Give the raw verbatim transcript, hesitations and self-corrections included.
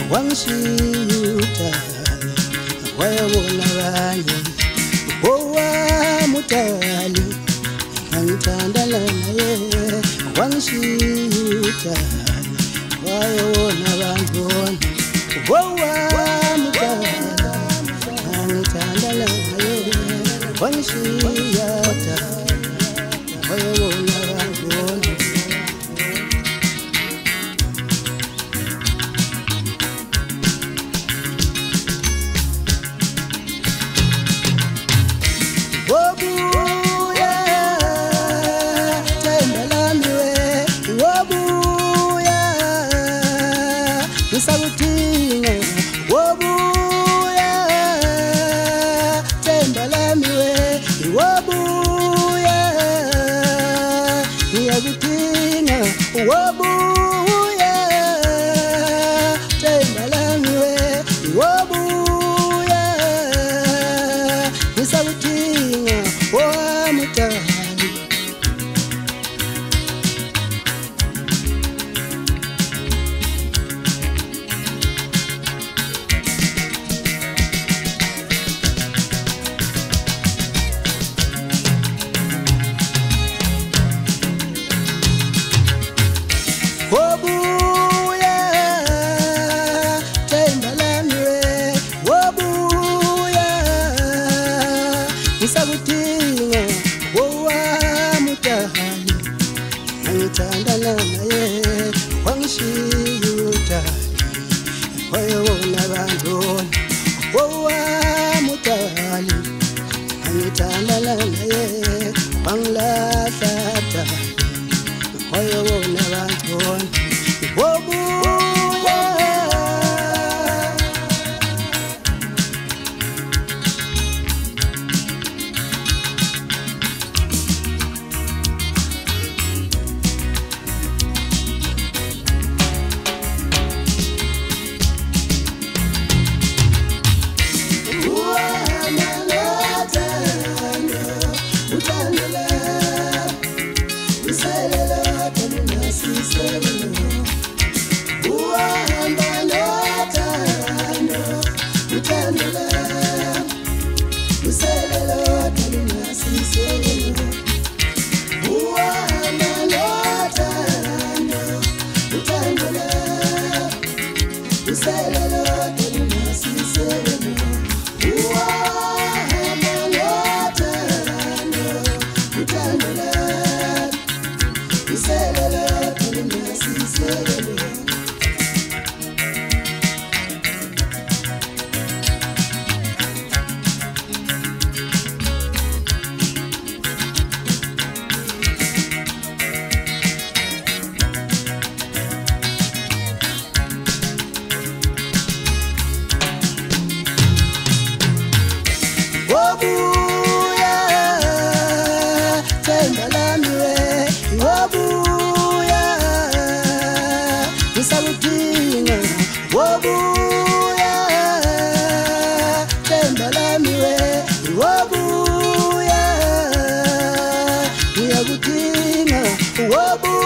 wangishiyuta wayabona abanye owa mutali ngithandana naye wangishiyuta wayabona abantu owa mutali ngithandana naye wangishiyuta wayabona abantu Sabutinga wobuya tembalamiwe wobuya yabutinga wobuya tembalamiwe wobuya sabutinga wamutali wobuya tembalamiwe wobuya isabutinga wowa mutahani ngithandana naye wangishiyuta wayabona abantu wowa mutahani ngithandana naye wangilahlata wayabona abantu wobuya wobuya tembalamiwe wobuya isabutinga wobuya tembalamiwe wobuya yabutinga wobuya